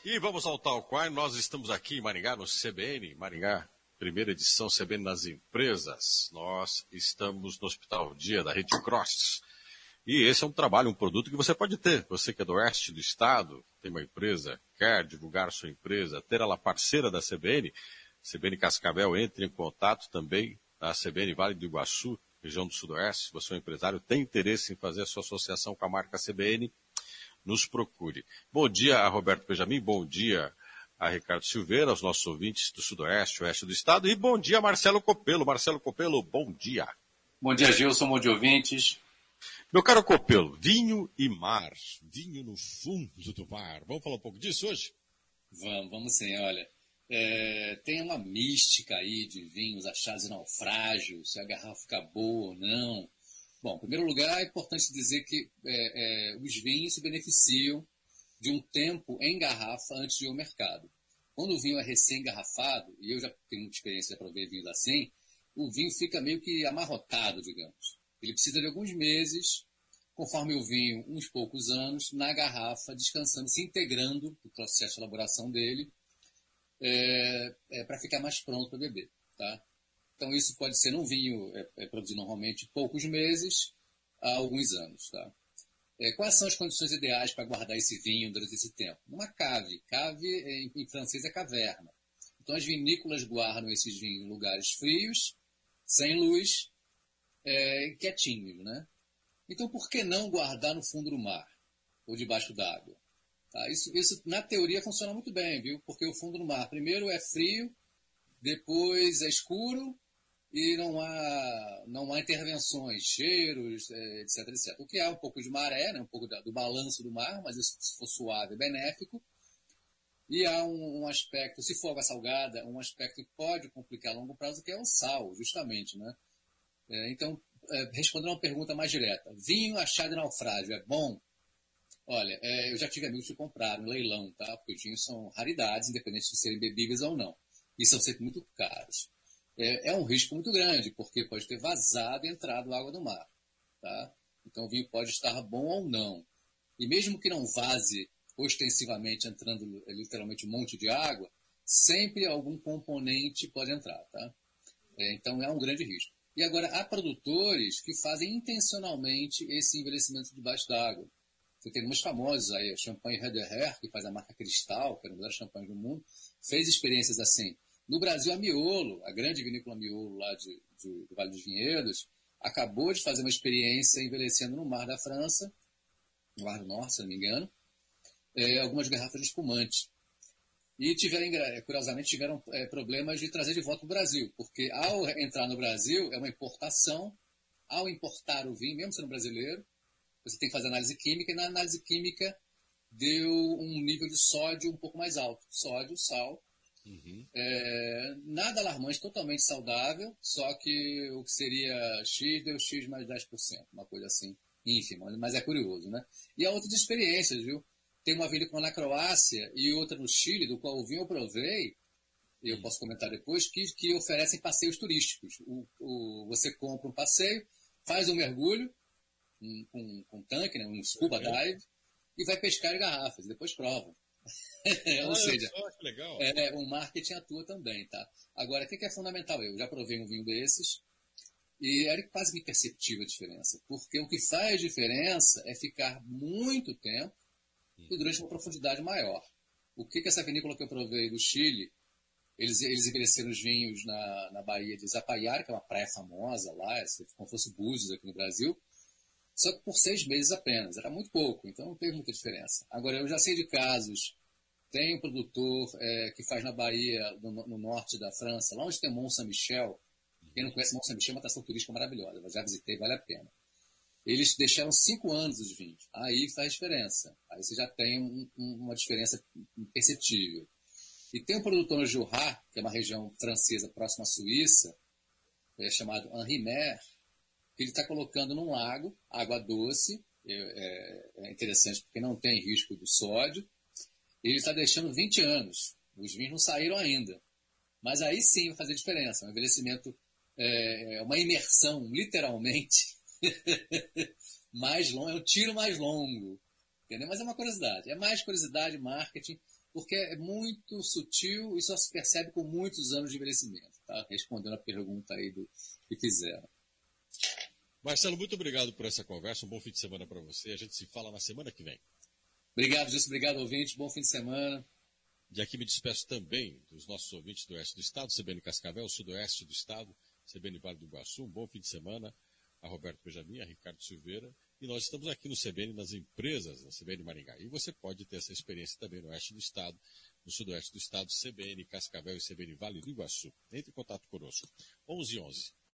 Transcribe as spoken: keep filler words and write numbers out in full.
E vamos ao Tal Qual. Nós estamos aqui em Maringá, no C B N, Maringá, primeira edição C B N nas empresas. Nós estamos no Hospital Dia da Rede Cross. E esse é um trabalho, um produto que você pode ter. Você que é do oeste do estado, tem uma empresa, quer divulgar sua empresa, ter ela parceira da C B N, C B N Cascavel, entre em contato também, a C B N Vale do Iguaçu, região do Sudoeste. Se você é um empresário, tem interesse em fazer a sua associação com a marca C B N, nos procure. Bom dia a Roberto Benjamin, bom dia a Ricardo Silveira, aos nossos ouvintes do Sudoeste, Oeste do Estado, e bom dia Marcelo Copelo. Marcelo Copelo, bom dia. Bom dia, Gilson, bom dia, ouvintes. Meu caro Copelo, vinho e mar, vinho no fundo do mar. Vamos falar um pouco disso hoje? Vamos, vamos sim, olha. É, tem uma mística aí de vinhos achados em naufrágio, se a garrafa fica boa ou não. Bom, em primeiro lugar, é importante dizer que é, é, os vinhos se beneficiam de um tempo em garrafa antes de ir ao mercado. Quando o vinho é recém-engarrafado, e eu já tenho experiência para ver vinhos assim, o vinho fica meio que amarrotado, digamos. Ele precisa de alguns meses, conforme o vinho, uns poucos anos, na garrafa, descansando, se integrando no processo de elaboração dele, é, é, para ficar mais pronto para beber, tá? Então, isso pode ser num vinho é, é produzido normalmente poucos meses a alguns anos. Tá? É, quais são as condições ideais para guardar esse vinho durante esse tempo? Numa cave. Cave, em, em francês, é caverna. Então, as vinícolas guardam esses vinhos em lugares frios, sem luz, é, quietinhos. Né? Então, por que não guardar no fundo do mar ou debaixo d'água? Tá? Isso, isso, na teoria, funciona muito bem, viu? Porque o fundo do mar, primeiro, é frio, depois é escuro, e não há, não há intervenções, cheiros, etc, etcétera. O que há um pouco de maré, né, um pouco da, do balanço do mar, mas isso, se for suave, é benéfico. E há um, um aspecto, se for água salgada, um aspecto que pode complicar a longo prazo, que é o sal, justamente. Né? É, então, é, respondendo a uma pergunta mais direta, vinho achado em naufrágio é bom? Olha, é, eu já tive amigos que compraram em leilão, tá? Porque os vinhos são raridades, independente de serem bebíveis ou não. E são sempre muito caros. É, é um risco muito grande, porque pode ter vazado e entrado água do mar. Tá? Então o vinho pode estar bom ou não. E mesmo que não vaze ostensivamente, entrando literalmente um monte de água, sempre algum componente pode entrar. Tá? É, então é um grande risco. E agora, há produtores que fazem intencionalmente esse envelhecimento debaixo d'água. Você tem umas famosas aí, a Champagne Rederer, que faz a marca Cristal, que é a melhor champanhe do mundo, fez experiências assim. No Brasil, a Miolo, a grande vinícola Miolo lá de, de, do Vale dos Vinhedos, acabou de fazer uma experiência envelhecendo no Mar da França, no Mar do Norte, se não me engano, é, algumas garrafas de espumante. E tiveram, curiosamente, tiveram é, problemas de trazer de volta para o Brasil, porque ao entrar no Brasil, é uma importação, ao importar o vinho, mesmo sendo brasileiro, você tem que fazer análise química, e na análise química deu um nível de sódio um pouco mais alto. Sódio, sal. Uhum. É, nada alarmante, totalmente saudável, só que o que seria X deu X mais dez por cento, uma coisa assim, ínfima, mas é curioso, né? E há outras experiências, viu? Tem uma vinícola na Croácia e outra no Chile, do qual o vinho eu provei, e eu posso comentar depois, que, que oferecem passeios turísticos. O, o, você compra um passeio, faz um mergulho com um, um, um tanque, né, um scuba dive, e vai pescar em garrafas, depois prova. Ou ah, seja, só, que legal. É, o marketing atua também, tá? Agora, o que é fundamental? Eu já provei um vinho desses e era quase imperceptível a diferença, porque o que faz diferença é ficar muito tempo e durante uma profundidade maior. O que que essa vinícola que eu provei do Chile, eles, eles envelheceram os vinhos na, na Baía de Zapallar, que é uma praia famosa lá, como fosse Búzios aqui no Brasil, só que por seis meses apenas, era muito pouco, então não teve muita diferença. Agora, eu já sei de casos, tem um produtor é, que faz na Bahia, no, no norte da França, lá onde tem Mont Saint-Michel, quem não conhece Mont Saint-Michel é uma atração turística maravilhosa, eu já visitei, vale a pena. Eles deixaram cinco anos os vinhos, aí faz diferença, aí você já tem um, um, uma diferença imperceptível. E tem um produtor no Jura, que é uma região francesa próxima à Suíça, é, chamado Henri Mer, que ele está colocando num lago, água doce, é, é interessante porque não tem risco do sódio, e ele está deixando vinte anos, os vinhos não saíram ainda, mas aí sim vai fazer diferença, um envelhecimento, é, uma imersão, literalmente, mais longo, é um tiro mais longo, entendeu? Mas é uma curiosidade, é mais curiosidade, marketing, porque é muito sutil e só se percebe com muitos anos de envelhecimento, tá? Respondendo a pergunta aí do que fizeram. Marcelo, muito obrigado por essa conversa, um bom fim de semana para você, a gente se fala na semana que vem. Obrigado, Gilson, obrigado, ouvinte, bom fim de semana. E aqui me despeço também dos nossos ouvintes do oeste do estado, C B N Cascavel, sudoeste do estado, C B N Vale do Iguaçu, um bom fim de semana, a Roberto Benjamin, a Ricardo Silveira, e nós estamos aqui no C B N, nas empresas da C B N Maringá. E você pode ter essa experiência também no oeste do estado, no sudoeste do estado, C B N Cascavel e C B N Vale do Iguaçu. Entre em contato conosco. onze onze